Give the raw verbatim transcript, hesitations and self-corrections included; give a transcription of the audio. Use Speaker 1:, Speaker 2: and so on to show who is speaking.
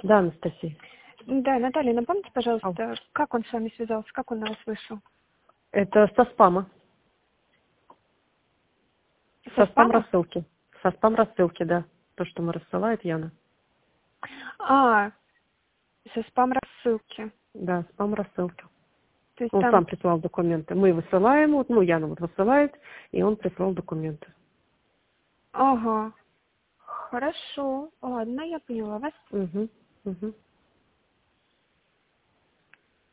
Speaker 1: Да, Анастасия.
Speaker 2: Да, Наталья, напомните,
Speaker 1: Ау.
Speaker 2: пожалуйста, как он с вами связался, как он на вас вышел?
Speaker 1: Это со спама.
Speaker 2: Со
Speaker 1: Со спам
Speaker 2: спама?
Speaker 1: рассылки. Со спам рассылки, да. То, что мы рассылает Яна.
Speaker 2: А, со спам рассылки.
Speaker 1: Да, спам рассылки.
Speaker 2: То есть
Speaker 1: Он
Speaker 2: там...
Speaker 1: сам прислал документы. Мы высылаем, вот, ну, Яна вот высылает, и он прислал документы.
Speaker 2: Ага, хорошо. Ладно, я поняла вас.
Speaker 1: Угу, угу.